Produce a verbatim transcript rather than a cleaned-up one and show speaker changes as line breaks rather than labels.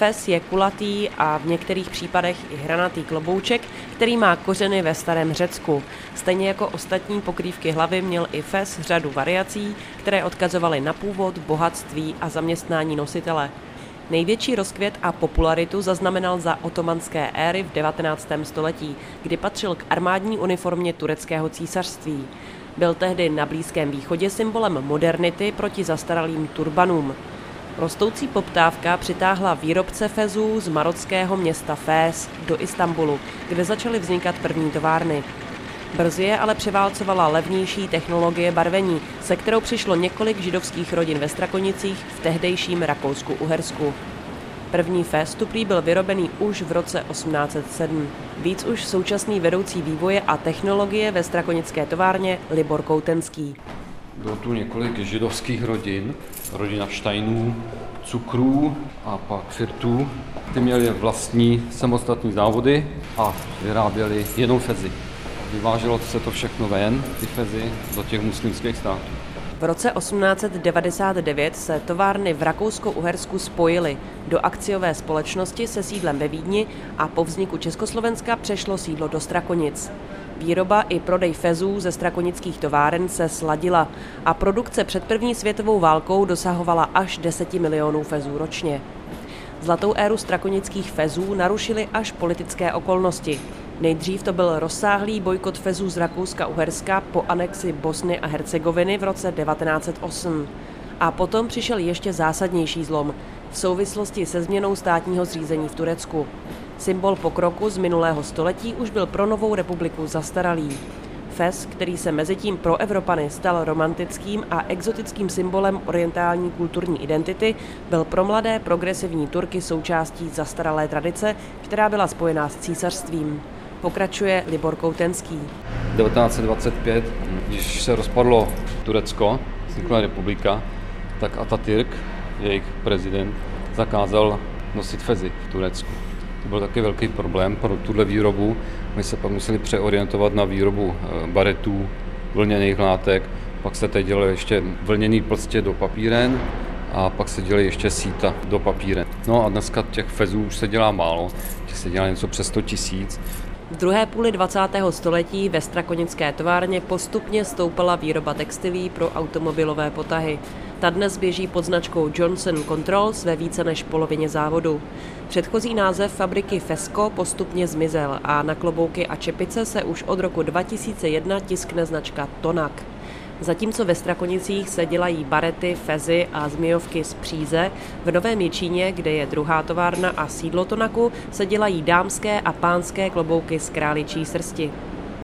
Fes je kulatý a v některých případech i hranatý klobouček, který má kořeny ve starém Řecku. Stejně jako ostatní pokrývky hlavy měl i Fes řadu variací, které odkazovaly na původ, bohatství a zaměstnání nositele. Největší rozkvět a popularitu zaznamenal za otomanské éry v devatenáctém století, kdy patřil k armádní uniformě tureckého císařství. Byl tehdy na Blízkém východě symbolem modernity proti zastaralým turbanům. Rostoucí poptávka přitáhla výrobce fezů z marockého města Fés do Istanbulu, kde začaly vznikat první továrny. Brzy je ale převálcovala levnější technologie barvení, se kterou přišlo několik židovských rodin ve Strakonicích v tehdejším Rakousku-Uhersku. První fez tu prý byl vyrobený už v roce osmnáct set sedm. Víc už současný vedoucí vývoje a technologie ve strakonické továrně Libor Koutenský.
Bylo tu několik židovských rodin, rodina Steinů, Cukrů a pak Firtů. Ty měli vlastní samostatní závody a vyráběli jenom fezy. Vyváželo se to všechno ven, ty fezy, do těch muslimských států.
V roce osmnáct set devadesát devět se továrny v Rakousko-Uhersku spojily do akciové společnosti se sídlem ve Vídni a po vzniku Československa přešlo sídlo do Strakonic. Výroba i prodej fezů ze strakonických továren se sladila a produkce před první světovou válkou dosahovala až deset milionů fezů ročně. Zlatou éru strakonických fezů narušily až politické okolnosti. Nejdřív to byl rozsáhlý bojkot fezů z Rakouska-Uherska po anexi Bosny a Hercegoviny v roce devatenáct set osm. A potom přišel ještě zásadnější zlom v souvislosti se změnou státního zřízení v Turecku. Symbol pokroku z minulého století už byl pro novou republiku zastaralý. Fes, který se mezitím pro Evropany stal romantickým a exotickým symbolem orientální kulturní identity, byl pro mladé progresivní Turky součástí zastaralé tradice, která byla spojená s císařstvím. Pokračuje Libor Koutenský.
devatenáct set dvacet pět, když se rozpadlo Turecko, vznikla republika, tak Atatürk, jejich prezident, zakázal nosit fezy v Turecku. To byl taky velký problém pro tuhle výrobu. My se pak museli přeorientovat na výrobu baretů, vlněných látek, pak se teď dělali ještě vlněný plstě do papíren a pak se dělali ještě síta do papíren. No a dneska těch fezů už se dělá málo, těch se dělá něco přes sto tisíc.
V druhé půli dvacátého století ve strakonické továrně postupně stoupala výroba textilí pro automobilové potahy. Ta dnes běží pod značkou Johnson Controls ve více než polovině závodu. Předchozí název fabriky Fesco postupně zmizel a na klobouky a čepice se už od roku dva tisíce jedna tiskne značka Tonak. Zatímco ve Strakonicích se dělají barety, fezy a zmijovky z příze, v Novém Jičíně, kde je druhá továrna a sídlo Tonaku, se dělají dámské a pánské klobouky z králičí srsti.